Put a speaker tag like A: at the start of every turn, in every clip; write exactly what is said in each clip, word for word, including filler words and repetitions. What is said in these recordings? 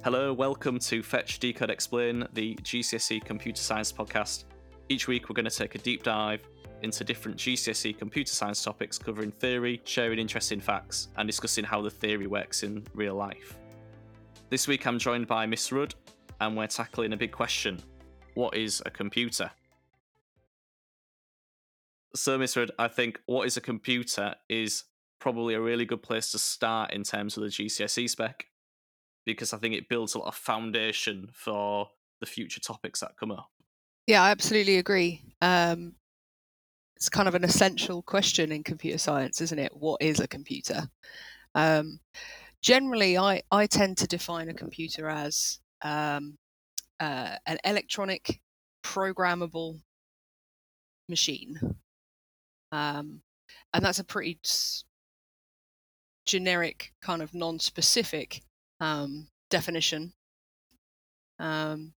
A: Hello, welcome to Fetch, Decode, Explain, the G C S E Computer Science podcast. Each week we're going to take a deep dive into different G C S E computer science topics covering theory, sharing interesting facts, and discussing how the theory works in real life. This week I'm joined by Miss Rudd, and we're tackling a big question. What is a computer? So, Miss Rudd, I think what is a computer is probably a really good place to start in terms of the G C S E spec, because I think it builds a lot of foundation for the future topics that come up.
B: Yeah, I absolutely agree. Um, it's kind of an essential question in computer science, isn't it? What is a computer? Um, generally, I, I tend to define a computer as um, uh, an electronic programmable machine. Um, and that's a pretty s- generic, kind of non-specific um, definition. Um,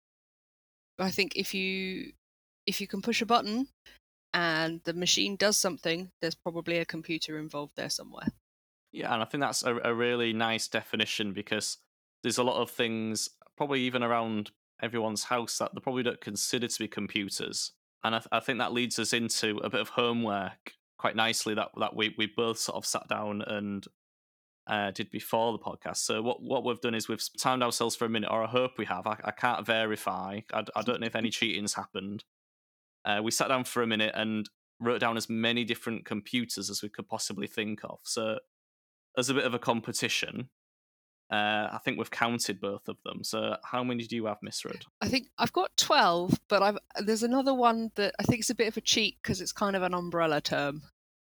B: I think if you if you can push a button and the machine does something, there's probably a computer involved there somewhere.
A: Yeah, and I think that's a, a really nice definition, because there's a lot of things, probably even around everyone's house, that they probably don't consider to be computers. And I, th- I think that leads us into a bit of homework quite nicely that, that we, we both sort of sat down and uh, did before the podcast. So what, what we've done is we've timed ourselves for a minute, or I hope we have. I, I can't verify. I, I don't know if any cheating's happened. Uh, we sat down for a minute and wrote down as many different computers as we could possibly think of. So as a bit of a competition, uh, I think we've counted both of them. So how many do you have, Miss Rudd?
B: I think I've got twelve, but I've there's another one that I think is a bit of a cheat because it's kind of an umbrella term.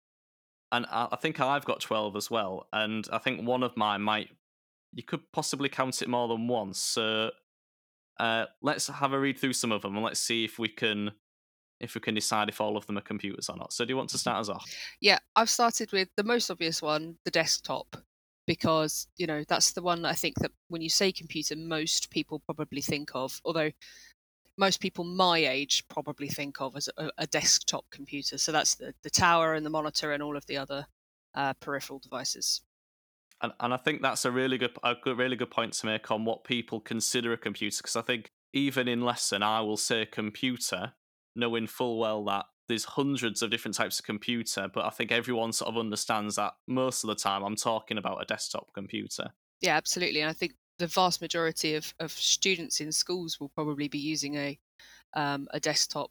A: And I, I think I've got twelve as well. And I think one of mine might, you could possibly count it more than once. So uh, let's have a read through some of them and let's see if we can if we can decide if all of them are computers or not. So do you want to start us off?
B: Yeah, I've started with the most obvious one, the desktop, because, you know, that's the one that I think that when you say computer, most people probably think of, although most people my age probably think of as a, a desktop computer. So that's the, the tower and the monitor and all of the other uh, peripheral devices.
A: And and I think that's a really good a good really good point to make on what people consider a computer, because I think even in lesson I will say computer, knowing full well that there's hundreds of different types of computer, but I think everyone sort of understands that most of the time I'm talking about a desktop computer.
B: Yeah, absolutely. And I think the vast majority of, of students in schools will probably be using a um, a desktop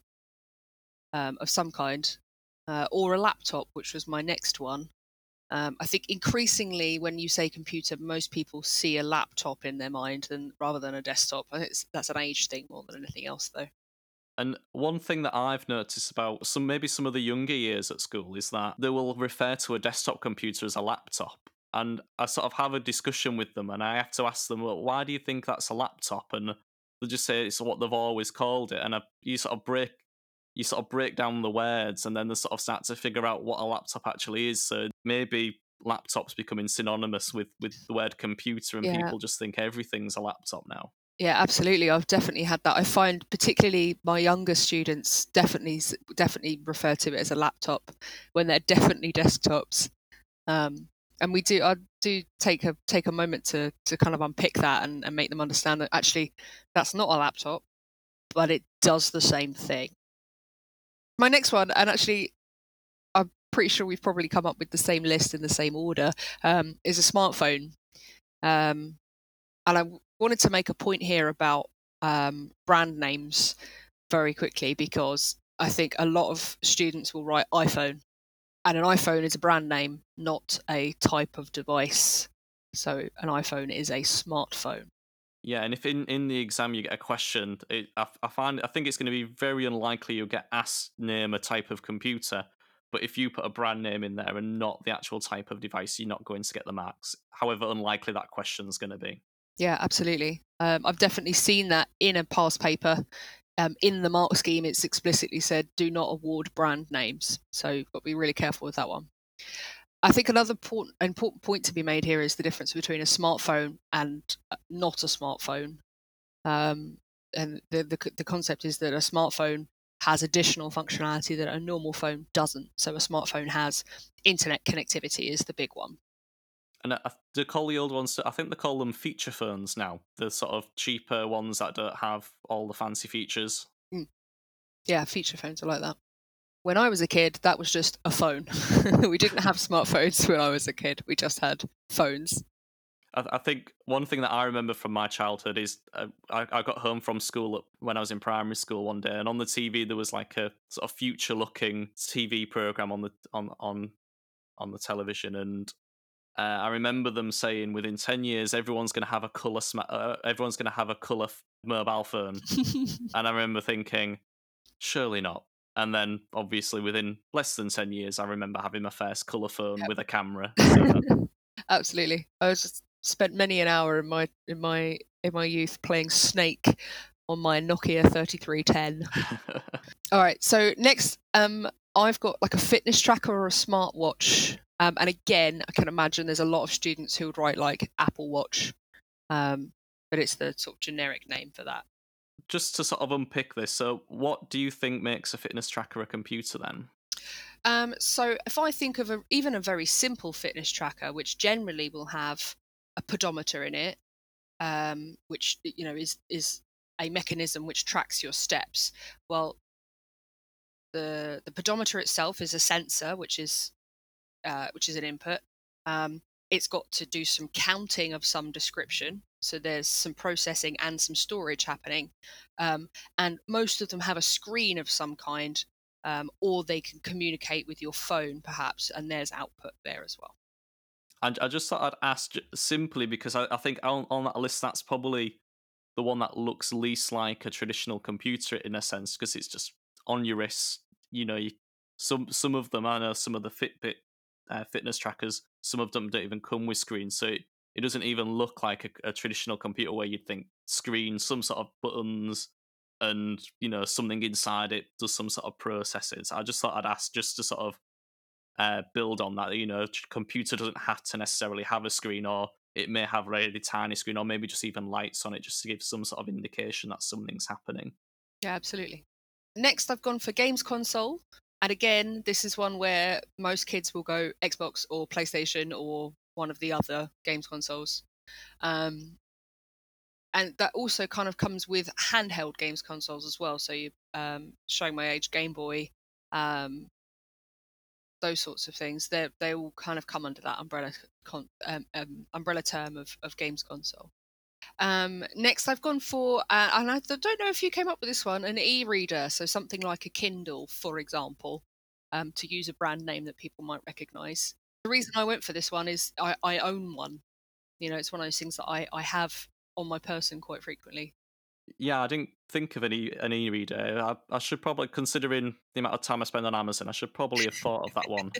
B: um, of some kind, uh, or a laptop, which was my next one. Um, I think increasingly, when you say computer, most people see a laptop in their mind than rather than a desktop. I think it's, that's an age thing more than anything else, though.
A: And one thing that I've noticed about some maybe some of the younger years at school is that they will refer to a desktop computer as a laptop. And I sort of have a discussion with them and I have to ask them, well, why do you think that's a laptop? And they just say it's what they've always called it. And I, you sort of break you sort of break down the words and then they sort of start to figure out what a laptop actually is. So maybe laptops becoming synonymous with, with the word computer, and
B: Yeah.
A: people just think everything's a laptop now.
B: Yeah, absolutely. I've definitely had that. I find particularly my younger students definitely definitely refer to it as a laptop when they're definitely desktops. Um, and we do, I do take a take a moment to to kind of unpick that and, and make them understand that actually that's not a laptop, but it does the same thing. My next one, and actually I'm pretty sure we've probably come up with the same list in the same order, um, is a smartphone. Um, and I w- wanted to make a point here about um, brand names very quickly, because I think a lot of students will write iPhone, and an iPhone is a brand name, not a type of device. So an iPhone is a smartphone.
A: Yeah, and if in, in the exam you get a question, it, I, I find I think it's going to be very unlikely you'll get asked name a type of computer. But if you put a brand name in there and not the actual type of device, you're not going to get the marks. However unlikely that question's going to be.
B: Yeah, absolutely. Um, I've definitely seen that in a past paper. Um, in the mark scheme, it's explicitly said, do not award brand names. So you've got to be really careful with that one. I think another important, important point to be made here is the difference between a smartphone and not a smartphone. Um, and the, the the concept is that a smartphone has additional functionality that a normal phone doesn't. So a smartphone has internet connectivity is the big one.
A: And I, I- they call the old ones, I think they call them feature phones now. The sort of cheaper ones that don't have all the fancy features.
B: Mm. Yeah, feature phones are like that. When I was a kid, that was just a phone. We didn't have smartphones when I was a kid. We just had phones.
A: I, I think one thing that I remember from my childhood is uh, I, I got home from school when I was in primary school one day, and on the T V there was like a sort of future-looking T V program on the on on on the television, and uh, I remember them saying within ten years everyone's going to have a color sma- uh, everyone's going to have a color f- mobile phone, and I remember thinking, surely not. And then obviously within less than ten years, I remember having my first color phone
B: Yep.
A: with a camera. So.
B: Absolutely. I was just spent many an hour in my in my in my youth playing Snake on my Nokia thirty-three ten. All right. So next, um, I've got like a fitness tracker or a smartwatch. Um, and again, I can imagine there's a lot of students who would write like Apple Watch, um, but it's the sort of generic name for that.
A: Just to sort of unpick this, so what do you think makes a fitness tracker a computer then?
B: Um, so if I think of a, even a very simple fitness tracker, which generally will have a pedometer in it, um, which you know is is a mechanism which tracks your steps. Well, the the pedometer itself is a sensor, which is uh, which is an input. Um, it's got to do some counting of some description. So there's some processing and some storage happening. Um, and most of them have a screen of some kind, um, or they can communicate with your phone, perhaps, and there's output there as well.
A: And I just thought I'd ask simply because I, I think on, on that list, that's probably the one that looks least like a traditional computer in a sense, because it's just on your wrist. You know, you, some some of them, I know some of the Fitbit uh, fitness trackers, some of them don't even come with screens, so it, it doesn't even look like a, a traditional computer where you'd think screen, some sort of buttons, and you know something inside it does some sort of processing. So I just thought I'd ask just to sort of uh, build on that. You know, computer doesn't have to necessarily have a screen, or it may have a really tiny screen, or maybe just even lights on it, just to give some sort of indication that something's happening.
B: Yeah, absolutely. Next, I've gone for games console. And again, this is one where most kids will go Xbox or PlayStation or one of the other games consoles. Um, and that also kind of comes with handheld games consoles as well. So you um, showing my age, Game Boy, um, those sorts of things. They they all kind of come under that umbrella con- um, um, umbrella term of, of games console. Um, next, I've gone for, uh, and I don't know if you came up with this one, an e-reader. So something like a Kindle, for example, um, to use a brand name that people might recognise. The reason I went for this one is I, I own one. You know, it's one of those things that I, I have on my person quite frequently.
A: Yeah, I didn't think of any an e-reader. I, I should probably, considering the amount of time I spend on Amazon, I should probably have thought of that one.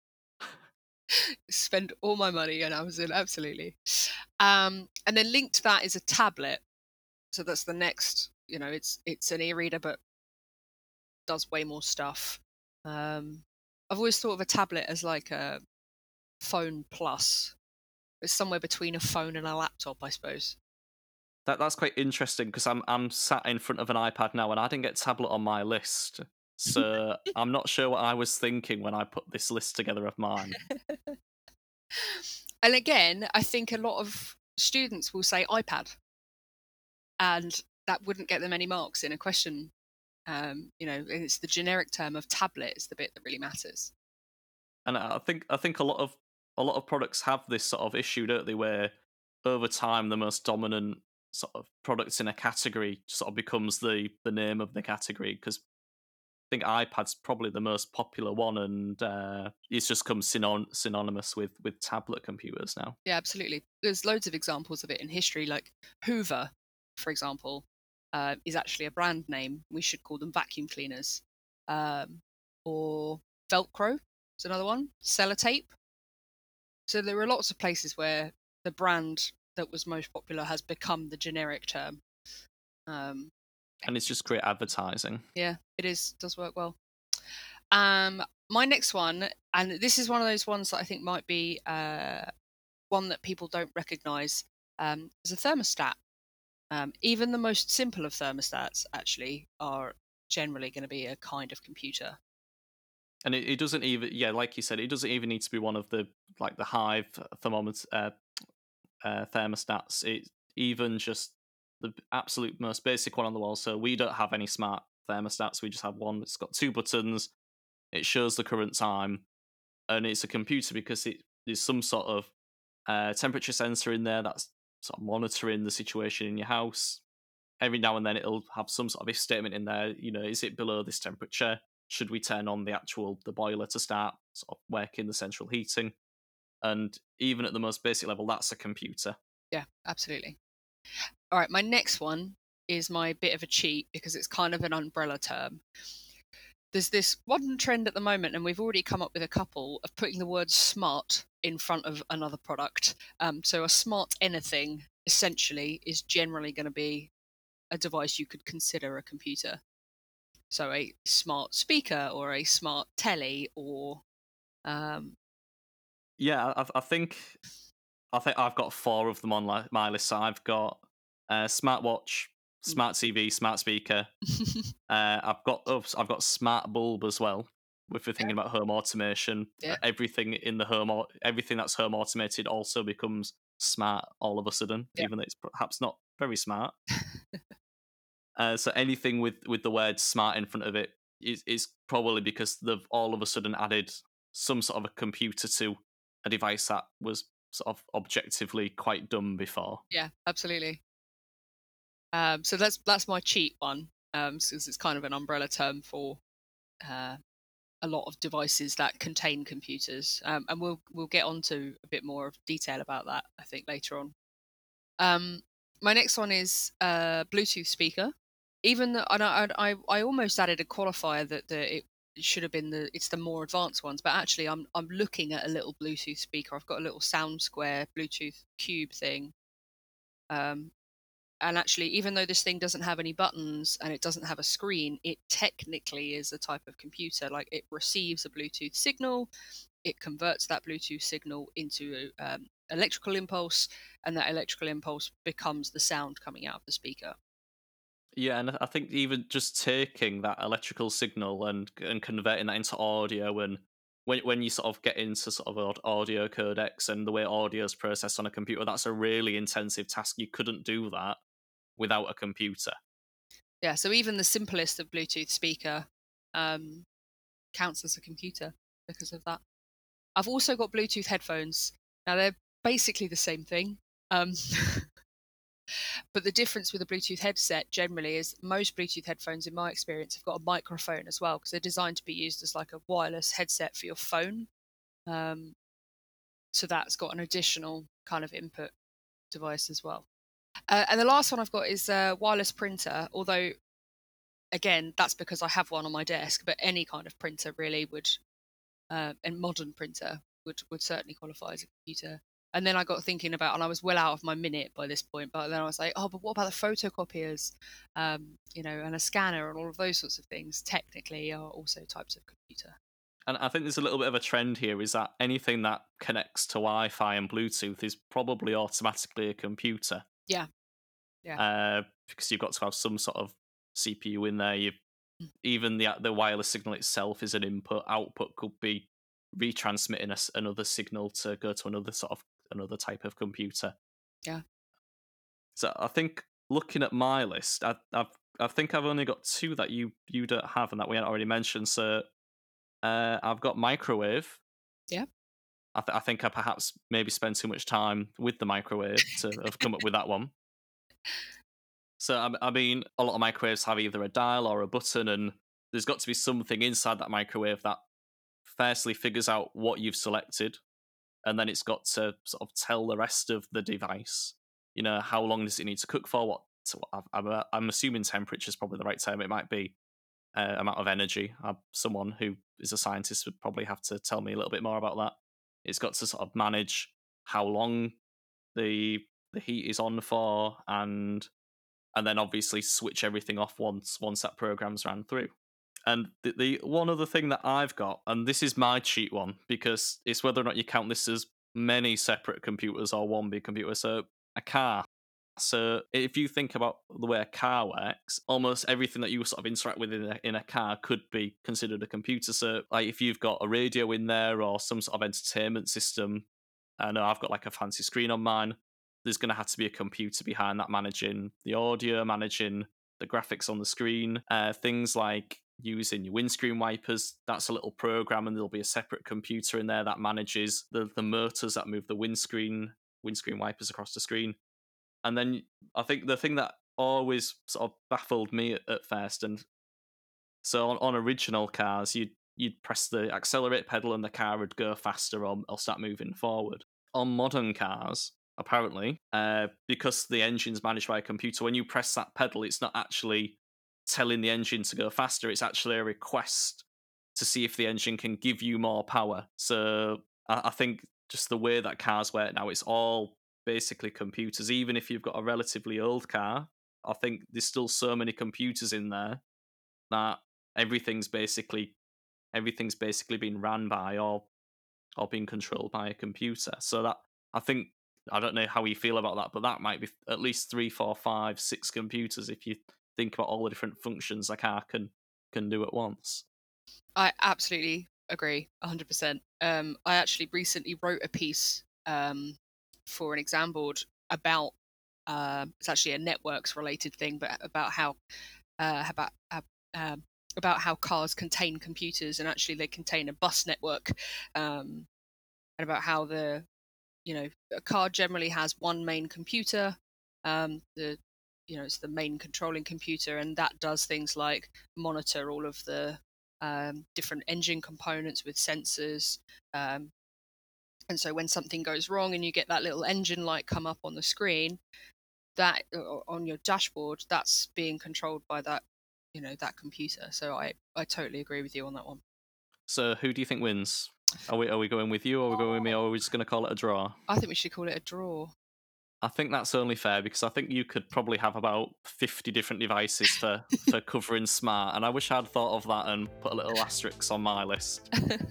B: Spend all my money on Amazon, absolutely. Um, and then linked to that is a tablet. So that's the next, you know, it's it's an e-reader but does way more stuff. Um, I've always thought of a tablet as like a phone plus. It's somewhere between a phone and a laptop, I suppose.
A: That that's quite interesting because I'm I'm sat in front of an iPad now, and I didn't get tablet on my list, so I'm not sure what I was thinking when I put this list together of mine.
B: And again, I think a lot of students will say iPad, and that wouldn't get them any marks in a question. Um, you know, and it's the generic term of tablet is the bit that really matters.
A: And I think I think a lot of a lot of products have this sort of issue, don't they? Where over time, the most dominant sort of products in a category sort of becomes the the name of the category. Because I think iPad's probably the most popular one, and uh, it's just come synon- synonymous with with tablet computers now.
B: Yeah, absolutely. There's loads of examples of it in history, like Hoover, for example, uh, is actually a brand name. We should call them vacuum cleaners. Um, or Velcro is another one. Sellotape. So there are lots of places where the brand that was most popular has become the generic term. Um,
A: And it's just great advertising.
B: yeah, it is. Does work well. Um, my next one, and this is one of those ones that I think might be uh, one that people don't recognise, um, is a thermostat. Um, even the most simple of thermostats actually are generally going to be a kind of computer.
A: And it, it doesn't even, yeah, like you said, it doesn't even need to be one of the like the Hive thermometer uh, uh, thermostats. It even just the absolute most basic one on the wall. So we don't have any smart thermostats. We just have one. It's got two buttons. It shows the current time, and it's a computer because it there's some sort of uh, temperature sensor in there that's sort of monitoring the situation in your house. Every now and then it'll have some sort of if statement in there. You know, is it below this temperature? Should we turn on the actual the boiler to start sort of working the central heating? And even at the most basic level, that's a computer.
B: Yeah, absolutely. All right, my next one is my bit of a cheat because it's kind of an umbrella term. There's this one trend at the moment, and we've already come up with a couple, of putting the word smart in front of another product. Um, so a smart anything essentially is generally going to be a device you could consider a computer. So a smart speaker or a smart telly or um,
A: Yeah, I, I think I think I've got four of them on li- my list. So I've got uh, smartwatch, smart T V, smart speaker. uh, I've got oh, I've got smart bulb as well. If we're thinking about home automation,
B: Yeah.
A: uh, everything in the home, au- everything that's home automated also becomes smart all of a sudden,
B: Yeah.
A: even though it's perhaps not very smart. uh, so anything with with the word smart in front of it is is probably because they've all of a sudden added some sort of a computer to a device that was sort of objectively quite dumb before.
B: Yeah, absolutely. Um, so that's that's my cheat one, um, since it's kind of an umbrella term for uh, a lot of devices that contain computers, um, and we'll we'll get onto a bit more of detail about that, I think, later on. Um, my next one is a Bluetooth speaker. Even though and I, I I almost added a qualifier that the it should have been the it's the more advanced ones, but actually I'm I'm looking at a little Bluetooth speaker. I've got a little Sound Square Bluetooth Cube thing. Um, and actually, even though this thing doesn't have any buttons and it doesn't have a screen, it technically is a type of computer. Like it receives a Bluetooth signal, it converts that Bluetooth signal into um, electrical impulse, and that electrical impulse becomes the sound coming out of the speaker.
A: Yeah, and I think even just taking that electrical signal and and converting that into audio, and when when you sort of get into sort of aud- audio codecs and the way audio is processed on a computer, that's a really intensive task. You couldn't do that without a computer.
B: Yeah, so even the simplest of Bluetooth speaker um, counts as a computer because of that. I've also got Bluetooth headphones. Now they're basically the same thing. Um, But the difference with a Bluetooth headset generally is most Bluetooth headphones, in my experience, have got a microphone as well because they're designed to be used as like a wireless headset for your phone. Um, so that's got an additional kind of input device as well. Uh, and the last one I've got is a wireless printer, although, again, that's because I have one on my desk, but any kind of printer really would, uh, and modern printer would, would certainly qualify as a computer. And then I got thinking about, and I was well out of my minute by this point, but then I was like, oh, but what about the photocopiers, um, you know, and a scanner and all of those sorts of things technically are also types of computer.
A: And I think there's a little bit of a trend here is that anything that connects to Wi-Fi and Bluetooth is probably automatically a computer.
B: Yeah. Yeah.
A: Uh, because you've got to have some sort of C P U in there. You
B: Mm.
A: even the the wireless signal itself is an input. Output could be retransmitting a, another signal to go to another sort of another type of computer.
B: Yeah.
A: So I think looking at my list, I I've, I think I've only got two that you you don't have and that we hadn't already mentioned. So uh, I've got microwave.
B: Yeah.
A: I, th- I think I perhaps maybe spend too much time with the microwave to have come up with that one. So I, I mean, a lot of microwaves have either a dial or a button, and there's got to be something inside that microwave that firstly figures out what you've selected, and then it's got to sort of tell the rest of the device, you know, how long does it need to cook for? What so I'm, I'm, I'm assuming temperature is probably the right term. It might be uh, amount of energy. Uh, someone who is a scientist would probably have to tell me a little bit more about that. It's got to sort of manage how long the the heat is on for, and and then obviously switch everything off once once that program's ran through. And the, the one other thing that I've got, and this is my cheat one because it's whether or not you count this as many separate computers or one big computer. So a car. So if you think about the way a car works, almost everything that you sort of interact with in a, in a car could be considered a computer. So like if you've got a radio in there or some sort of entertainment system, I know I've got like a fancy screen on mine, there's going to have to be a computer behind that managing the audio, managing the graphics on the screen, uh, things like using your windscreen wipers. That's a little program, and there'll be a separate computer in there that manages the, the motors that move the windscreen windscreen wipers across the screen. And then I think the thing that always sort of baffled me at, at first, and so on, on original cars, you'd you'd press the accelerate pedal and the car would go faster or, or start moving forward. On modern cars, apparently, uh, because the engine's managed by a computer, when you press that pedal, it's not actually telling the engine to go faster. It's actually a request to see if the engine can give you more power. So I, I think just the way that cars work now, it's all basically computers. Even if you've got a relatively old car, I think there's still so many computers in there that everything's basically everything's basically being ran by or or being controlled by a computer. So that I think I don't know how you feel about that, but that might be at least three, four, five, six computers if you think about all the different functions a car can can do at once.
B: I absolutely agree, one hundred percent. Um, I actually recently wrote a piece um, for an exam board about uh, it's actually a networks related thing, but about how uh, about uh, um, about how cars contain computers, and actually they contain a bus network, um, and about how the you know a car generally has one main computer, um, the you know it's the main controlling computer, and that does things like monitor all of the um, different engine components with sensors. Um, and so when something goes wrong and you get that little engine light come up on the screen, that on your dashboard, that's being controlled by that you know that computer. So I I totally agree with you on that one.
A: So who do you think wins? Are we are we going with you, or are we going with me, or are we just going to call it a draw?
B: I think we should call it a draw.
A: I think that's only fair because I think you could probably have about fifty different devices for, for covering smart, and I wish I'd thought of that and put a little asterisk on my list.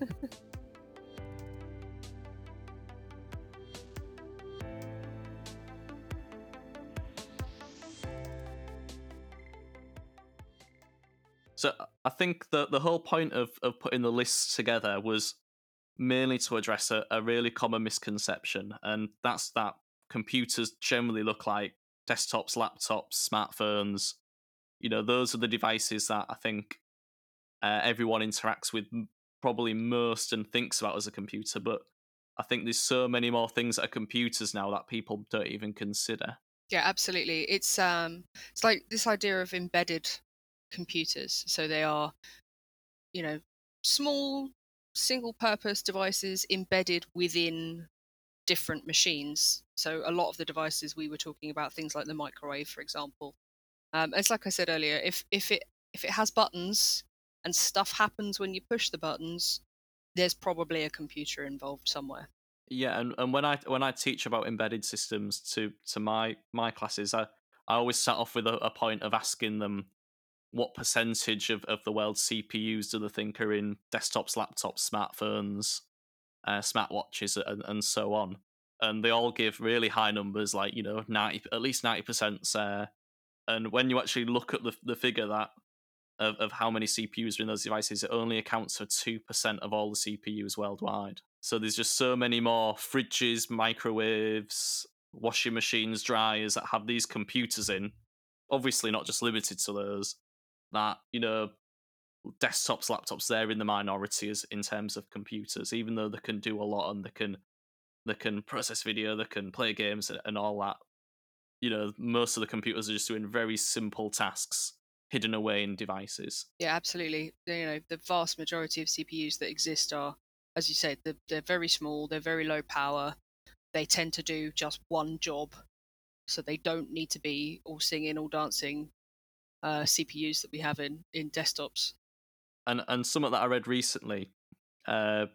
A: So I think that the whole point of, of putting the lists together was mainly to address a, a really common misconception, and that's that computers generally look like desktops, laptops, smartphones. You know, those are the devices that I think uh, everyone interacts with probably most and thinks about as a computer. But I think there's so many more things that are computers now that people don't even consider.
B: Yeah, absolutely. It's um, it's like this idea of embedded computers. So they are, you know, small single-purpose devices embedded within different machines. So a lot of the devices we were talking about, things like the microwave, for example. Um, it's like I said earlier, if if it if it has buttons and stuff happens when you push the buttons, there's probably a computer involved somewhere.
A: Yeah, and, and when I when I teach about embedded systems to to my my classes, I, I always start off with a, a point of asking them what percentage of, of the world's C P Us do they think are in desktops, laptops, smartphones, uh, smartwatches, and, and so on. And they all give really high numbers, like you know, ninety at least ninety percent there. And when you actually look at the the figure that of, of how many C P Us are in those devices, it only accounts for two percent of all the C P Us worldwide. So there's just so many more fridges, microwaves, washing machines, dryers that have these computers in. Obviously, not just limited to those. That you know, desktops, laptops, they're in the minority as in terms of computers, even though they can do a lot and they can they can process video, they can play games and, and all that. You know, most of the computers are just doing very simple tasks hidden away in devices.
B: Yeah, absolutely. You know, the vast majority of C P Us that exist are, as you said, they're, they're very small, they're very low power. They tend to do just one job, so they don't need to be all singing, all dancing uh, C P Us that we have in in desktops.
A: And and something that I read recently, uh,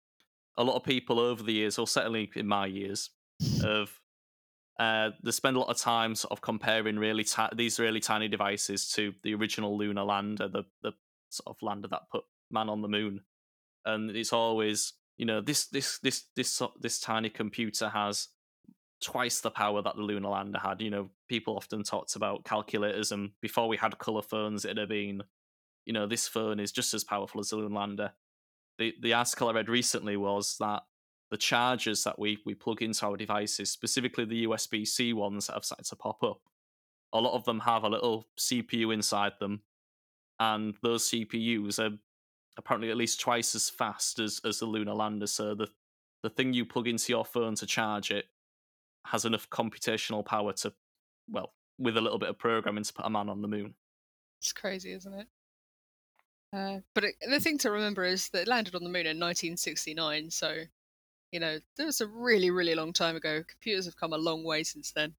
A: a lot of people over the years, or certainly in my years, of uh, they spend a lot of time sort of comparing really ti- these really tiny devices to the original lunar lander, the the sort of lander that put man on the moon. And it's always, you know, this this this this so- this tiny computer has twice the power that the lunar lander had. You know, people often talked about calculators, and before we had color phones, it'd have been, you know, this phone is just as powerful as the lunar lander. The the article I read recently was that the chargers that we we plug into our devices, specifically the U S B C ones that have started to pop up, a lot of them have a little C P U inside them, and those C P Us are apparently at least twice as fast as, as the lunar lander. So the the thing you plug into your phone to charge it has enough computational power to, well, with a little bit of programming, to put a man on the moon.
B: It's crazy, isn't it? Uh, but it, the thing to remember is that it landed on the moon in nineteen sixty-nine, so, you know, that was a really, really long time ago. Computers have come a long way since then.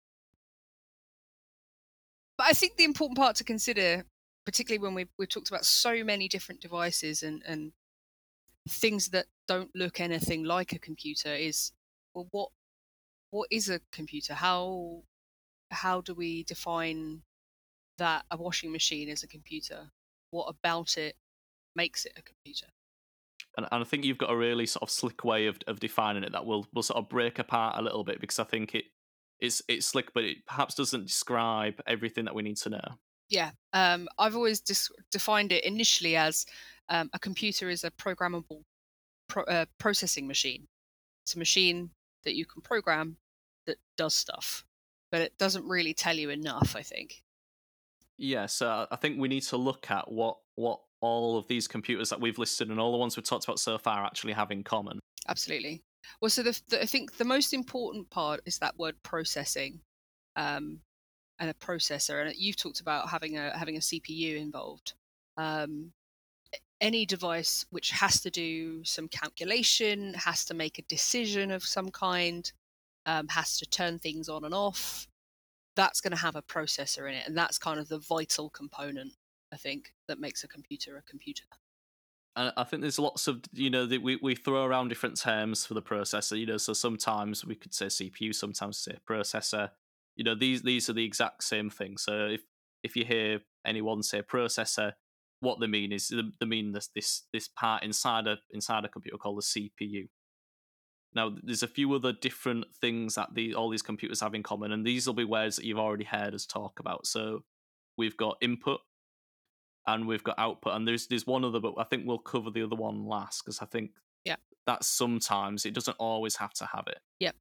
B: But I think the important part to consider, particularly when we've, we've talked about so many different devices and, and things that don't look anything like a computer, is, well, what what is a computer? How how do we define that a washing machine is a computer? What about it makes it a computer?
A: And, and I think you've got a really sort of slick way of, of defining it that will will sort of break apart a little bit, because I think it it's it's slick, but it perhaps doesn't describe everything that we need to know.
B: Yeah, um, I've always dis- defined it initially as um, a computer is a programmable pro- uh, processing machine. It's a machine that you can program that does stuff, but it doesn't really tell you enough, I think.
A: Yeah, so I think we need to look at what what all of these computers that we've listed and all the ones we've talked about so far actually have in common.
B: Absolutely. Well, so the, the, I think the most important part is that word processing, um, and a processor. And you've talked about having a having a C P U involved. Um, any device which has to do some calculation, has to make a decision of some kind, um, has to turn things on and off, that's going to have a processor in it, and that's kind of the vital component, I think, that makes a computer a computer.
A: And I think there's lots of, you know, that we, we throw around different terms for the processor, you know, so sometimes we could say C P U, sometimes say processor. You know, these these are the exact same thing. So if if you hear anyone say processor, what they mean is they mean this this this part inside a inside a computer called the C P U. Now, there's a few other different things that the all these computers have in common, and these will be words that you've already heard us talk about. So we've got input and we've got output, and there's there's one other, but I think we'll cover the other one last, because I think
B: Yeah.
A: that sometimes it doesn't always have to have it.
B: Yep.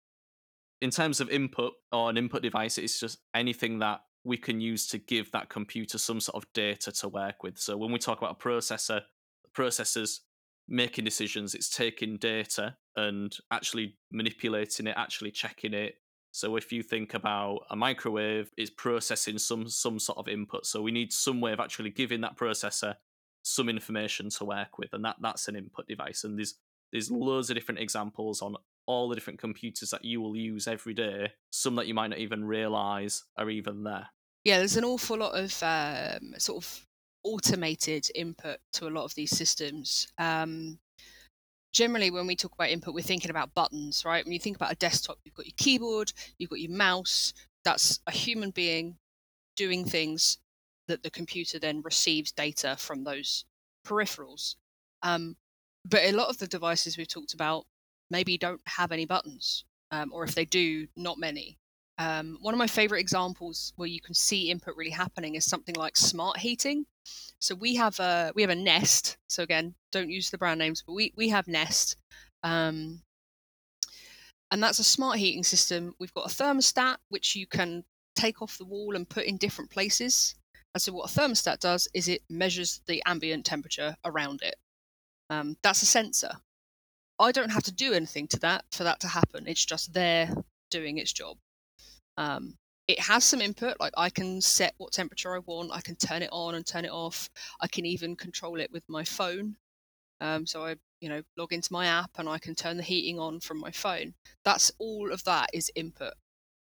A: In terms of input or an input device, it's just anything that we can use to give that computer some sort of data to work with. So when we talk about a processor, the processor's making decisions, it's taking data and actually manipulating it, actually checking it. So if you think about a microwave, it's processing some some sort of input. So we need some way of actually giving that processor some information to work with, and that that's an input device. And there's there's loads of different examples on all the different computers that you will use every day, some that you might not even realize are even there.
B: Yeah, there's an awful lot of um, sort of automated input to a lot of these systems. Um, generally, when we talk about input, we're thinking about buttons, right? When you think about a desktop, you've got your keyboard, you've got your mouse. That's a human being doing things that the computer then receives data from those peripherals. Um, but a lot of the devices we've talked about maybe don't have any buttons, um, or if they do, not many. Um, one of my favorite examples where you can see input really happening is something like smart heating. So we have a we have a Nest. So again, don't use the brand names, but we we have Nest, um, and that's a smart heating system. We've got a thermostat which you can take off the wall and put in different places. And so what a thermostat does is it measures the ambient temperature around it. Um, that's a sensor. I don't have to do anything to that for that to happen. It's just there doing its job. Um, it has some input, like I can set what temperature I want, I can turn it on and turn it off. I can even control it with my phone. Um, so I, you know, log into my app and I can turn the heating on from my phone. That's all of that is input.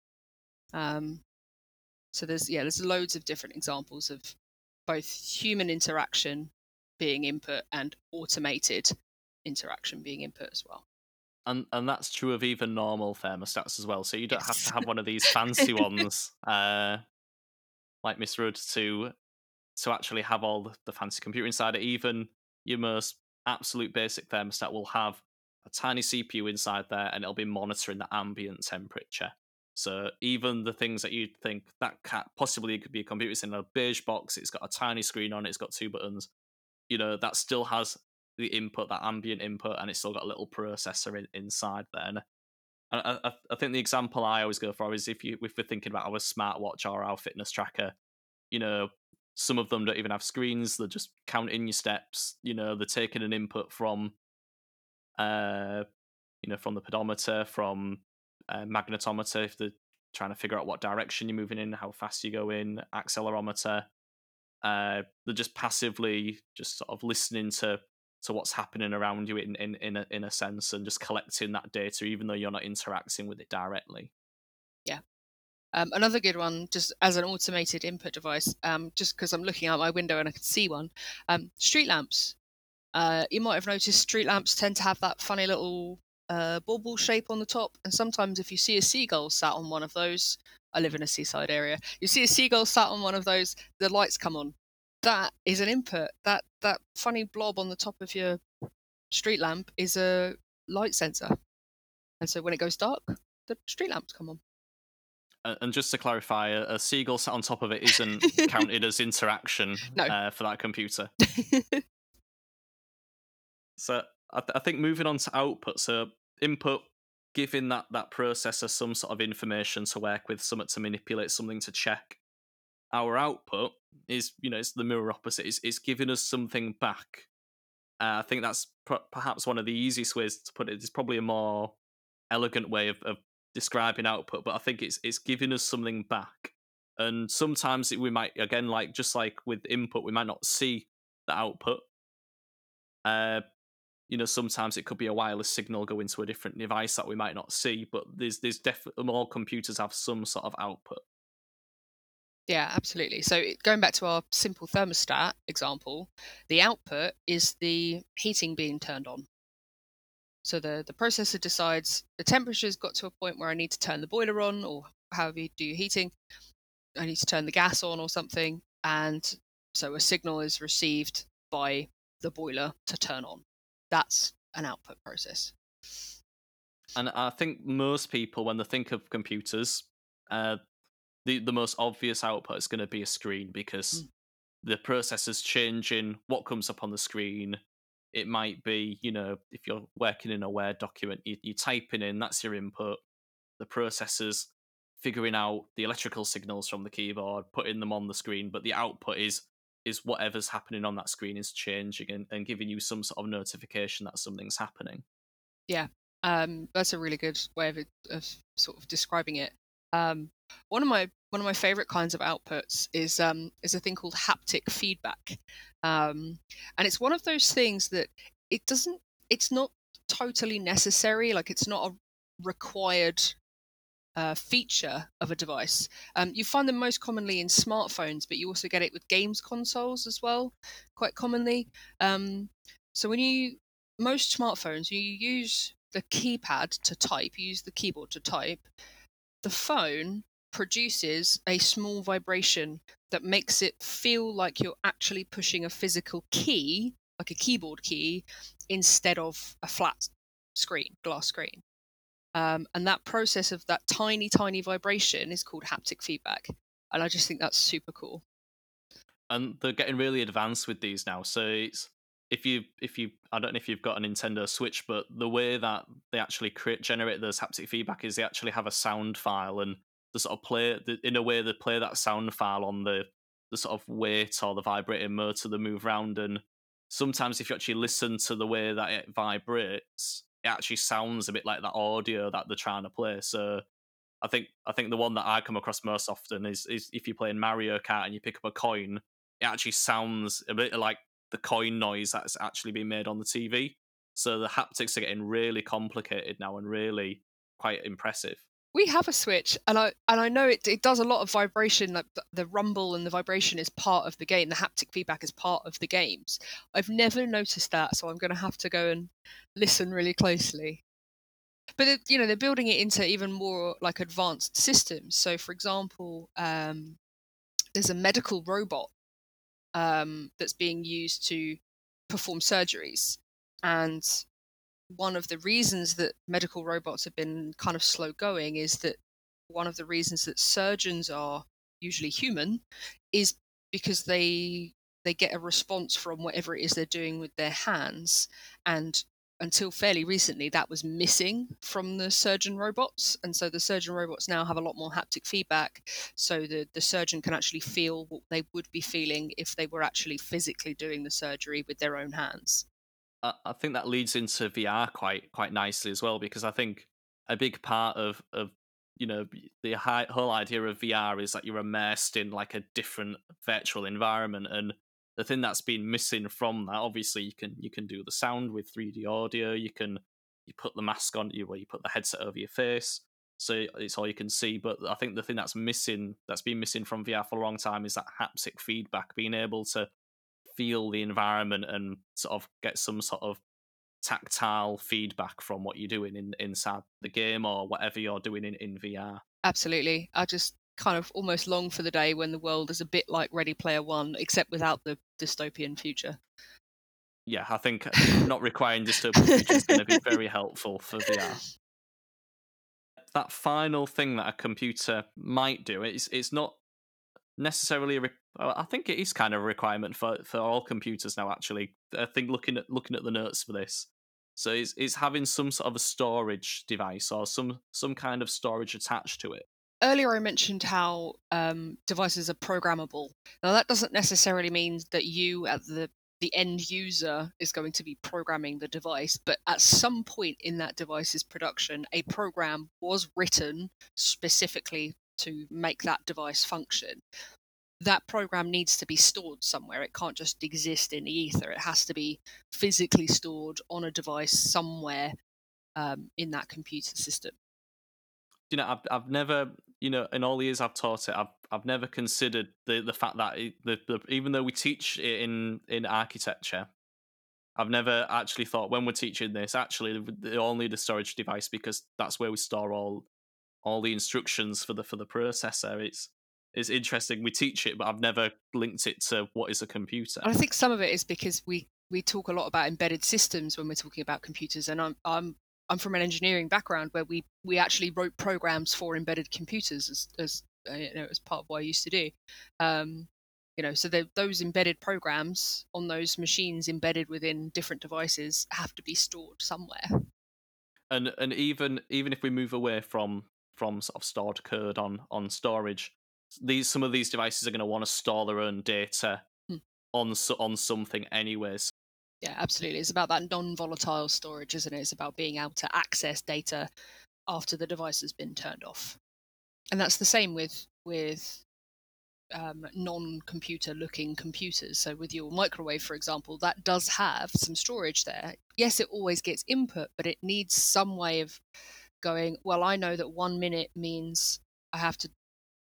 B: Um, so there's yeah, there's loads of different examples of both human interaction being input and automated interaction being input as well.
A: And and that's true of even normal thermostats as well. So you don't
B: Yes.
A: have to have one of these fancy ones, uh, like Miss Rudd, to to actually have all the, the fancy computer inside it. Even your most absolute basic thermostat will have a tiny C P U inside there, and it'll be monitoring the ambient temperature. So even the things that you'd think that cat possibly could be a computer, it's in a beige box, it's got a tiny screen on it, it's got two buttons, you know, that still has the input, that ambient input, and it's still got a little processor in, inside there. And I, I, I think the example I always go for is if you if we're thinking about our smartwatch or our fitness tracker, you know, some of them don't even have screens; they're just counting your steps. You know, they're taking an input from, uh, you know, from the pedometer, from uh, magnetometer if they're trying to figure out what direction you're moving in, how fast you go in, accelerometer. Uh, they're just passively just sort of listening to to what's happening around you in in in a, in a sense, and just collecting that data, even though you're not interacting with it directly.
B: Yeah. Um, another good one, just as an automated input device, um, just because I'm looking out my window and I can see one, um, street lamps. Uh, you might have noticed street lamps tend to have that funny little uh, bauble shape on the top, and sometimes if you see a seagull sat on one of those, I live in a seaside area, you see a seagull sat on one of those, the lights come on. That is an input. That that funny blob on the top of your street lamp is a light sensor, and so when it goes dark, the street lamps come on.
A: And just to clarify, a, a seagull sat on top of it isn't counted as interaction
B: No.
A: uh, for that computer. So I, th- I think moving on to output, so input, giving that, that processor some sort of information to work with, something to manipulate, something to check. Our output is, you know, it's the mirror opposite. It's, it's giving us something back. Uh, I think that's pr- perhaps one of the easiest ways to put it. It's probably a more elegant way of, of describing output, but I think it's it's giving us something back. And sometimes we might, again, like just like with input, we might not see the output. Uh, you know, sometimes it could be a wireless signal going to a different device that we might not see, but there's there's definitely more computers have some sort of output.
B: Yeah, absolutely. So going back to our simple thermostat example, the output is the heating being turned on. So the, the processor decides the temperature's got to a point where I need to turn the boiler on, or however you do your heating. I need to turn the gas on or something. And so a signal is received by the boiler to turn on. That's an output process.
A: And I think most people, when they think of computers, uh, the, the most obvious output is going to be a screen, because mm. the processor's changing what comes up on the screen. It might be, you know, if you're working in a Word document, you, you're typing in, that's your input. The processor's figuring out the electrical signals from the keyboard, putting them on the screen, but the output is is whatever's happening on that screen is changing and, and giving you some sort of notification that something's happening.
B: Yeah, um, that's a really good way of, of sort of describing it. Um, one of my one of my favorite kinds of outputs is um, is a thing called haptic feedback, um, and it's one of those things that it doesn't. It's not totally necessary. Like it's not a required uh, feature of a device. Um, you find them most commonly in smartphones, but you also get it with games consoles as well, quite commonly. Um, so when you most smartphones, you use the keypad to type, you use the keyboard to type. The phone produces a small vibration that makes it feel like you're actually pushing a physical key, like a keyboard key, instead of a flat screen, glass screen. Um, and that process of that tiny, tiny vibration is called haptic feedback. And I just think that's super cool.
A: And they're getting really advanced with these now. So it's, if you, if you, I don't know if you've got a Nintendo Switch, but the way that they actually create, generate those haptic feedback is they actually have a sound file, and they sort of play, in a way they play that sound file on the, the sort of weight or the vibrating motor they move around. And sometimes if you actually listen to the way that it vibrates, it actually sounds a bit like that audio that they're trying to play. So I think I think the one that I come across most often is is if you're playing Mario Kart and you pick up a coin, it actually sounds a bit like the coin noise that's actually being made on the T V. So the haptics are getting really complicated now and really quite impressive.
B: We have a Switch, and I and I know it it does a lot of vibration. Like the, the rumble and the vibration is part of the game. The haptic feedback is part of the games. I've never noticed that, so I'm going to have to go and listen really closely. But it, you know, they're building it into even more like advanced systems. So, for example, um, there's a medical robot um, that's being used to perform surgeries, and one of the reasons that medical robots have been kind of slow going is that one of the reasons that surgeons are usually human is because they they get a response from whatever it is they're doing with their hands. And until fairly recently, that was missing from the surgeon robots. And so the surgeon robots now have a lot more haptic feedback, so the, the surgeon can actually feel what they would be feeling if they were actually physically doing the surgery with their own hands.
A: I, I think that leads into V R quite quite nicely as well, because I think a big part of of you know the hi- whole idea of V R is that you're immersed in like a different virtual environment. And the thing that's been missing from that, obviously, you can you can do the sound with three D audio. You can you put the mask on you, where you put the headset over your face, so it's all you can see. But I think the thing that's missing, that's been missing from V R for a long time, is that haptic feedback, being able to feel the environment and sort of get some sort of tactile feedback from what you're doing in inside the game or whatever you're doing in, in V R.
B: Absolutely. I just kind of almost long for the day when the world is a bit like Ready Player One, except without the dystopian future.
A: Yeah, I think not requiring dystopian future is going to be very helpful for V R. That final thing that a computer might do, it's it's not necessarily a re- I think it is kind of a requirement for, for all computers now, actually. I think looking at looking at the notes for this, so it's, it's having some sort of a storage device or some some kind of storage attached to it.
B: Earlier I mentioned how um, devices are programmable. Now that doesn't necessarily mean that you, at the the end user, is going to be programming the device, but at some point in that device's production, a program was written specifically to make that device function. That program needs to be stored somewhere. It can't just exist in the ether. It has to be physically stored on a device somewhere um, in that computer system.
A: You know, I've I've never, you know, in all the years I've taught it, I've I've never considered the the fact that it, the, the even though we teach it in in architecture, I've never actually thought when we're teaching this, actually they all need a storage device, because that's where we store all all the instructions for the for the processor. It's it's interesting. We teach it, but I've never linked it to what is a computer.
B: And I think some of it is because we we talk a lot about embedded systems when we're talking about computers, and I'm I'm I'm from an engineering background where we we actually wrote programs for embedded computers as as uh, you know, as part of what I used to do. Um, you know, so the, those embedded programs on those machines embedded within different devices have to be stored somewhere.
A: And and even even if we move away from from sort of stored code on on storage, these some of these devices are going to want to store their own data
B: Hmm.
A: on on something anyways.
B: Yeah, absolutely. It's about that non-volatile storage, isn't it? It's about being able to access data after the device has been turned off. And that's the same with with um, non-computer looking computers. So with your microwave, for example, that does have some storage there. Yes, it always gets input, but it needs some way of going, well, I know that one minute means I have to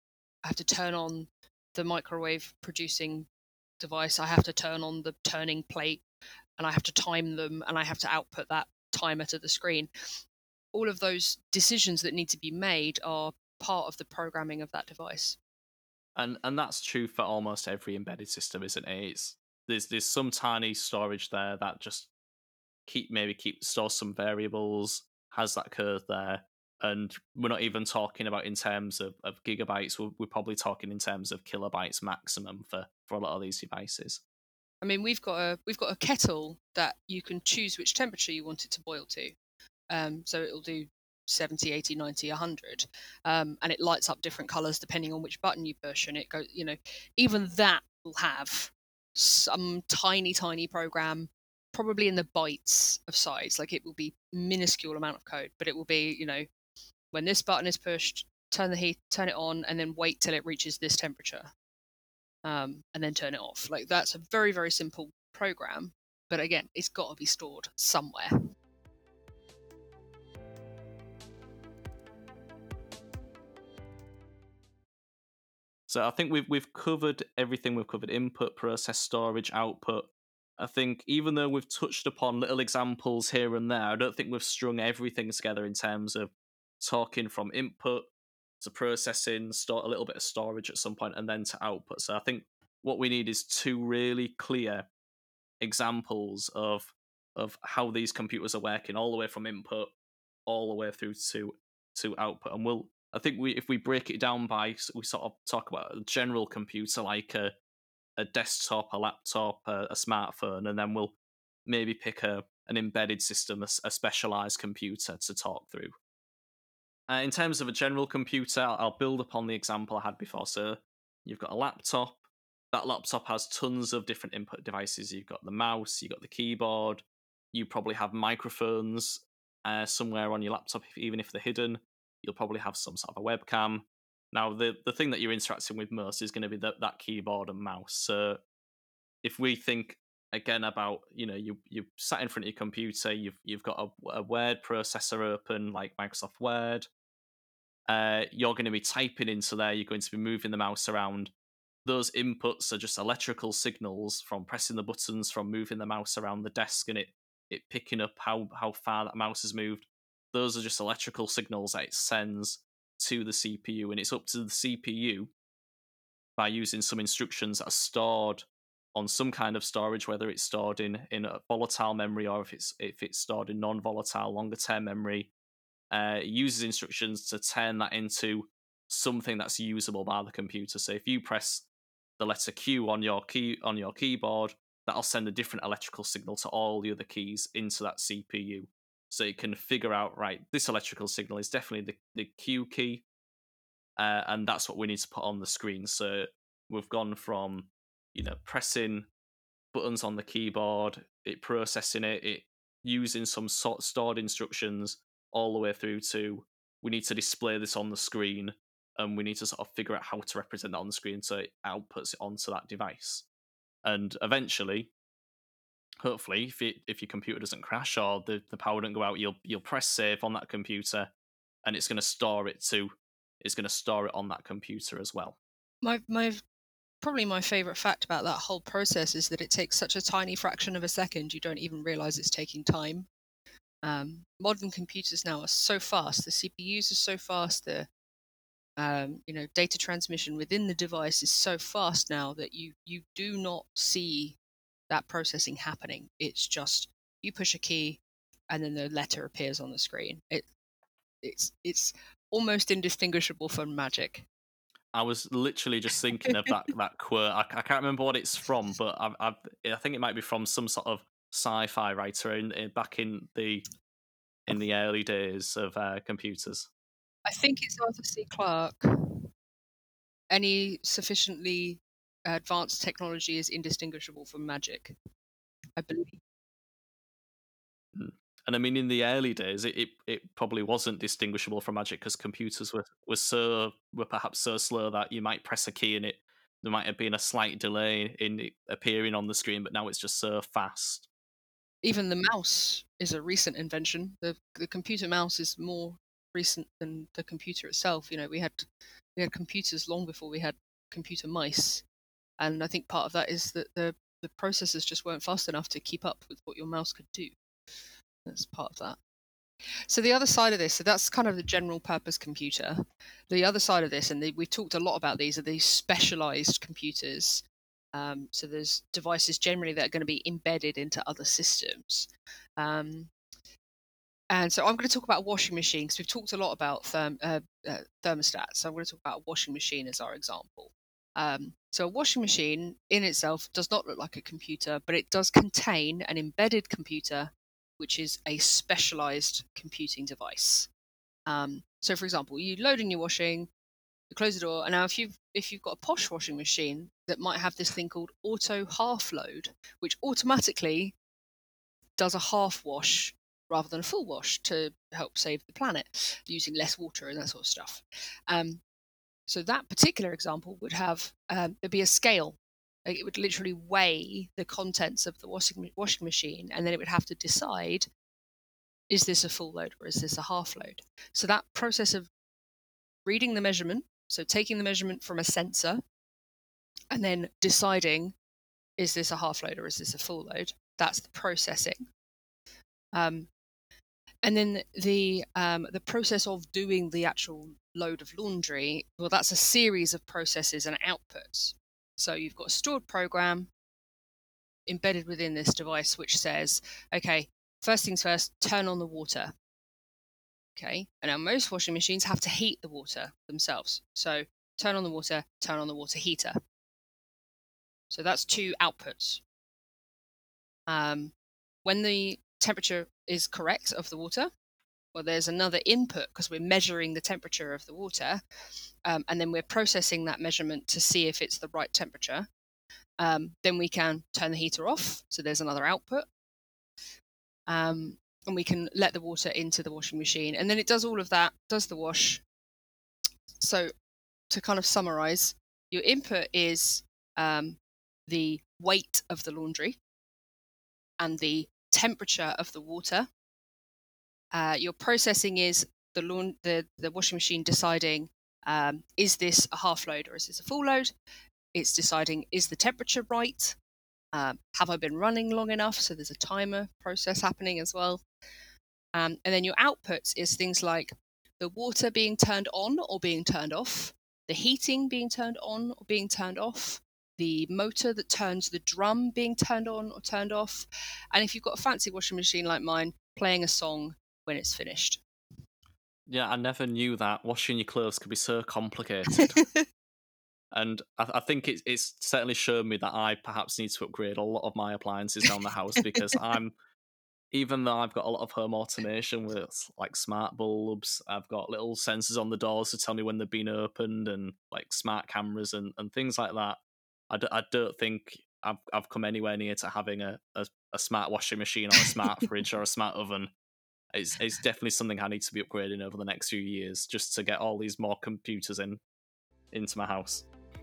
B: I have to turn on the microwave producing device, I have to turn on the turning plate, and I have to time them, and I have to output that timer to the screen. All of those decisions that need to be made are part of the programming of that device.
A: And and that's true for almost every embedded system, isn't it? It's, there's there's some tiny storage there that just keep maybe keep stores some variables, has that code there. And we're not even talking about in terms of, of gigabytes. We're, we're probably talking in terms of kilobytes maximum for, for a lot of these devices.
B: I mean, we've got a we've got a kettle that you can choose which temperature you want it to boil to. Um, so it'll do seventy, eighty, ninety, one hundred, um, and it lights up different colors depending on which button you push. And it goes, you know, even that will have some tiny, tiny program, probably in the bytes of size. Like it will be minuscule amount of code, but it will be, you know, when this button is pushed, turn the heat, turn it on, and then wait till it reaches this temperature. Um, and then turn it off. Like that's a very, very simple program, but again, it's got to be stored somewhere.
A: So I think we've we've covered everything. We've covered input, process, storage, output. I think even though we've touched upon little examples here and there, I don't think we've strung everything together in terms of talking from input to processing, store a little bit of storage at some point, and then to output. So I think what we need is two really clear examples of of how these computers are working, all the way from input all the way through to to output. And we'll I think we if we break it down by we sort of talk about a general computer like a a desktop, a laptop, a, a smartphone, and then we'll maybe pick a an embedded system, a, a specialized computer to talk through. Uh, in terms of a general computer, I'll build upon the example I had before. So you've got a laptop. That laptop has tons of different input devices. You've got the mouse, you've got the keyboard. You probably have microphones uh, somewhere on your laptop, if, even if they're hidden. You'll probably have some sort of a webcam. Now, the, the thing that you're interacting with most is going to be the, that keyboard and mouse. So if we think again about, you know, you you sat in front of your computer, you've you've got a, a word processor open like Microsoft Word. Uh, you're going to be typing into there. You're going to be moving the mouse around. Those inputs are just electrical signals from pressing the buttons, from moving the mouse around the desk, and it it picking up how how far that mouse has moved. Those are just electrical signals that it sends to the C P U, and it's up to the C P U by using some instructions that are stored on some kind of storage, whether it's stored in in a volatile memory or if it's if it's stored in non-volatile longer term memory. Uh, it uses instructions to turn that into something that's usable by the computer. So if you press the letter Q on your key on your keyboard, that'll send a different electrical signal to all the other keys into that C P U. So it can figure out, right, this electrical signal is definitely the, the Q key, uh, and that's what we need to put on the screen. So we've gone from, you know, pressing buttons on the keyboard, it processing it, it using some sort of stored instructions, all the way through to we need to display this on the screen, and we need to sort of figure out how to represent that on the screen so it outputs it onto that device. And eventually, hopefully, if it, if your computer doesn't crash or the, the power doesn't go out, you'll you'll press save on that computer, and it's going to store it to it's going to store it on that computer as well.
B: My my probably my favorite fact about that whole process is that it takes such a tiny fraction of a second you don't even realize it's taking time. Um, modern computers now are so fast. The C P Us are so fast. The um, you know data transmission within the device is so fast now that you you do not see that processing happening. It's just you push a key, and then the letter appears on the screen. It it's it's almost indistinguishable from magic.
A: I was literally just thinking of that that quote. I, I can't remember what it's from, but I've, I've, I think it might be from some sort of sci-fi writer in, in back in the in the early days of uh, computers.
B: I think it's Arthur C. Clarke. Any sufficiently advanced technology is indistinguishable from magic, I believe.
A: And I mean, in the early days, it, it, it probably wasn't distinguishable from magic because computers were, were so were perhaps so slow that you might press a key and it there might have been a slight delay in it appearing on the screen, but now it's just so fast.
B: Even the mouse is a recent invention. The the computer mouse is more recent than the computer itself. You know, we had we had computers long before we had computer mice, and I think part of that is that the the processors just weren't fast enough to keep up with what your mouse could do. That's part of that. So the other side of this, so that's kind of the general purpose computer. The other side of this, and the, we've talked a lot about these, are these specialized computers. Um, so there's devices generally that are going to be embedded into other systems. Um, and so I'm going to talk about washing machines. We've talked a lot about therm, uh, uh, thermostats. So I'm going to talk about a washing machine as our example. Um, so a washing machine in itself does not look like a computer, but it does contain an embedded computer, which is a specialized computing device. Um, so, for example, you load in your washing, you close the door, and now if you've if you've got a posh washing machine that might have this thing called auto half load, which automatically does a half wash rather than a full wash to help save the planet, using less water and that sort of stuff. Um, so that particular example would have um, there'd be a scale. Like it would literally weigh the contents of the washing washing machine, and then it would have to decide: is this a full load or is this a half load? So that process of reading the measurement, so taking the measurement from a sensor, and then deciding: is this a half load or is this a full load? That's the processing. Um, and then the um, the process of doing the actual load of laundry, well, that's a series of processes and outputs. So you've got a stored program embedded within this device which says, okay, first things first, turn on the water. Okay, and now most washing machines have to heat the water themselves. So turn on the water, turn on the water heater. So that's two outputs. Um, when the temperature is correct of the water, well, there's another input because we're measuring the temperature of the water, um, and then we're processing that measurement to see if it's the right temperature. Um, then we can turn the heater off, so there's another output. Um, and we can let the water into the washing machine. And then it does all of that, does the wash. So to kind of summarize, your input is um, the weight of the laundry and the temperature of the water. Uh, your processing is the, laund- the, the washing machine deciding, um, is this a half load or is this a full load? It's deciding, is the temperature right? Um, have I been running long enough? So there's a timer process happening as well. Um, and then your outputs is things like the water being turned on or being turned off, the heating being turned on or being turned off, the motor that turns the drum being turned on or turned off, and if you've got a fancy washing machine like mine, playing a song when it's finished.
A: Yeah, I never knew that washing your clothes could be so complicated. And I, I think it's, it's certainly shown me that I perhaps need to upgrade a lot of my appliances around the house because I'm, even though I've got a lot of home automation with like smart bulbs, I've got little sensors on the doors to tell me when they've been opened and like smart cameras and, and things like that. I, d- I don't think I've, I've come anywhere near to having a, a, a smart washing machine or a smart fridge or a smart oven. It's, it's definitely something I need to be upgrading over the next few years just to get all these more computers in into my house.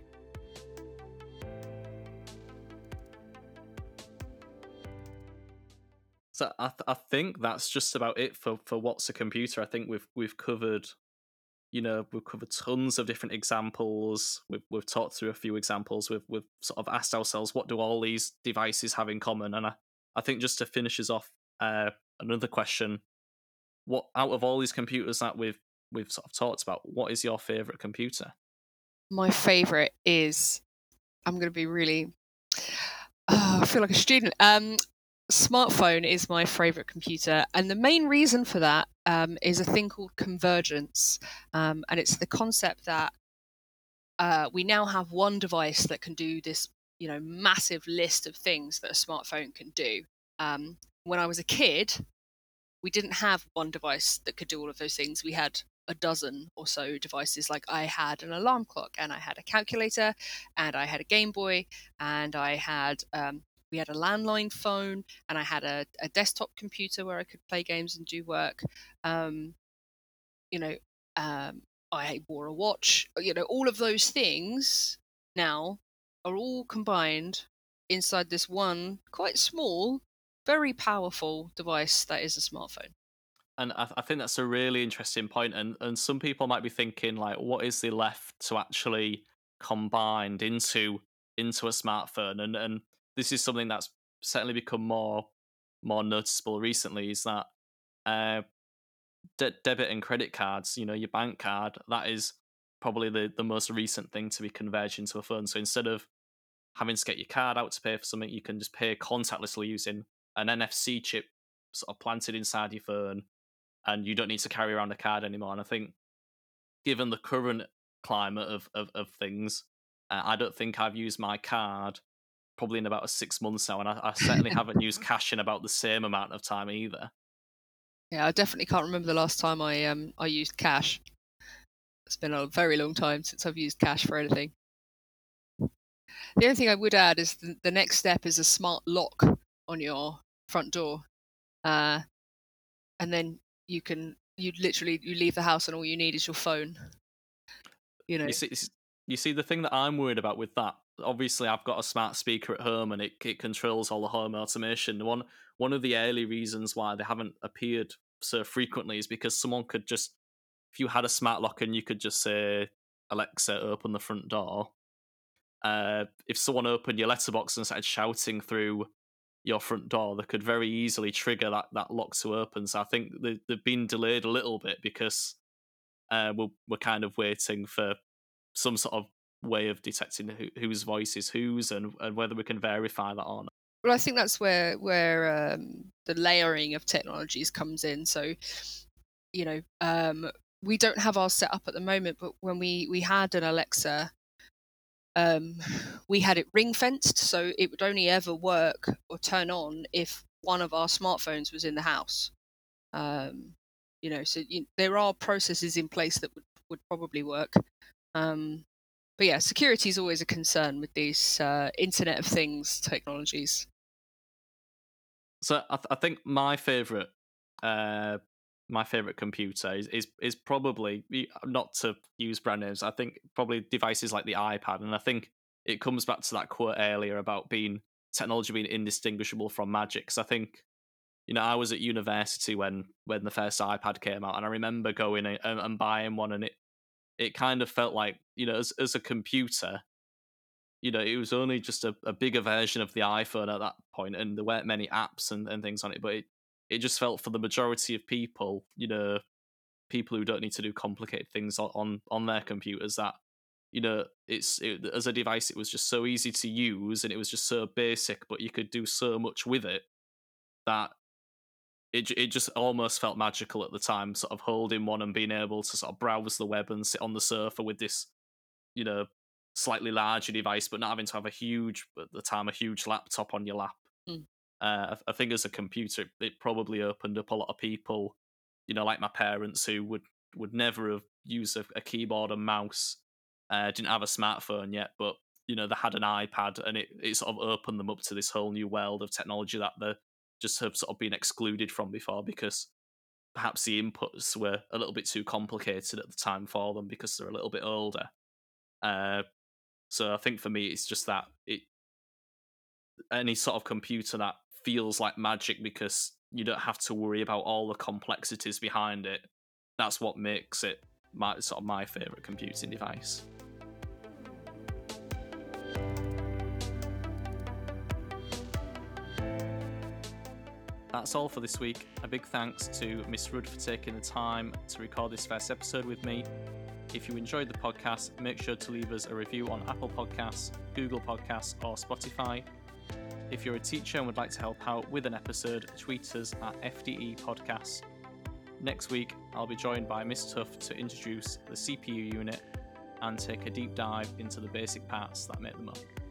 A: So I, th- I think that's just about it for, for what's a computer. I think we've we've covered, you know, we've covered tons of different examples. We've we've talked through a few examples. We've we've sort of asked ourselves, what do all these devices have in common? And I, I think just to finish us off, uh, another question: what out of all these computers that we've we've sort of talked about, what is your favorite computer?
B: My favorite is, I'm going to be really, oh, I feel like a student. Um, smartphone is my favorite computer, and the main reason for that um, is a thing called convergence, um, and it's the concept that uh, we now have one device that can do this, you know, massive list of things that a smartphone can do. Um, when I was a kid, we didn't have one device that could do all of those things. We had a dozen or so devices. Like I had an alarm clock, and I had a calculator, and I had a Game Boy, and I had um, we had a landline phone, and I had a, a desktop computer where I could play games and do work. Um, you know, um, I wore a watch. You know, all of those things now are all combined inside this one quite small, very powerful device that is a smartphone.
A: And I, I think that's a really interesting point. And and some people might be thinking, like, what is there left to actually combined into into a smartphone? And and this is something that's certainly become more more noticeable recently. Is that uh, de- debit and credit cards? You know, your bank card. That is probably the the most recent thing to be converged into a phone. So instead of having to get your card out to pay for something, you can just pay contactlessly using an N F C chip sort of planted inside your phone, and you don't need to carry around a card anymore. And I think, given the current climate of of, of things, uh, I don't think I've used my card probably in about six months now, and I, I certainly haven't used cash in about the same amount of time either.
B: Yeah, I definitely can't remember the last time I um I used cash. It's been a very long time since I've used cash for anything. The only thing I would add is the, the next step is a smart lock on your front door, uh, and then you can you literally you leave the house and all you need is your phone. You know,
A: You see, you see, the thing that I'm worried about with that. Obviously, I've got a smart speaker at home, and it it controls all the home automation. One one of the early reasons why they haven't appeared so frequently is because someone could just, if you had a smart lock and you could just say, Alexa, open the front door. Uh, if someone opened your letterbox and started shouting through your front door, they could very easily trigger that, that lock to open. So I think they, they've been delayed a little bit because uh, we're, we're kind of waiting for some sort of way of detecting who, whose voice is whose, and, and whether we can verify that or not.
B: well, I think that's where where um, the layering of technologies comes in. So, you know, um, we don't have ours set up at the moment, but when we, we had an Alexa, um, we had it ring fenced, so it would only ever work or turn on if one of our smartphones was in the house. Um, you know, so you, there are processes in place that would, would probably work. Um, but yeah, security is always a concern with these uh, Internet of Things technologies.
A: So I, th- I think my favorite, uh, my favorite computer is, is is probably, not to use brand names, I think probably devices like the iPad, and I think it comes back to that quote earlier about being technology being indistinguishable from magic. Because I think, you know, I was at university when when the first iPad came out, and I remember going and, and buying one, and it it kind of felt like, you know, as as a computer, you know, it was only just a, a bigger version of the iPhone at that point, and there weren't many apps and, and things on it. But it, it just felt, for the majority of people, you know, people who don't need to do complicated things on on, on their computers, that, you know, it's it, as a device, it was just so easy to use, and it was just so basic, but you could do so much with it that it it just almost felt magical at the time. Sort of holding one and being able to sort of browse the web and sit on the sofa with this, you know, slightly larger device, but not having to have a huge, at the time, a huge laptop on your lap.
B: Mm.
A: Uh, I, I think as a computer, it, it probably opened up a lot of people, you know, like my parents, who would, would never have used a, a keyboard and mouse, uh, didn't have a smartphone yet, but, you know, they had an iPad, and it, it sort of opened them up to this whole new world of technology that they just have sort of been excluded from before, because perhaps the inputs were a little bit too complicated at the time for them because they're a little bit older. Uh, so I think for me, it's just that it any sort of computer that feels like magic because you don't have to worry about all the complexities behind it. That's what makes it my sort of my favorite computing device. That's all for this week. A big thanks to Miss Rudd for taking the time to record this first episode with me. If you enjoyed the podcast, make sure to leave us a review on Apple Podcasts, Google Podcasts, or Spotify. If you're a teacher and would like to help out with an episode, tweet us at F D E Podcast. Next week, I'll be joined by Miss Tuff to introduce the C P U unit and take a deep dive into the basic parts that make them up.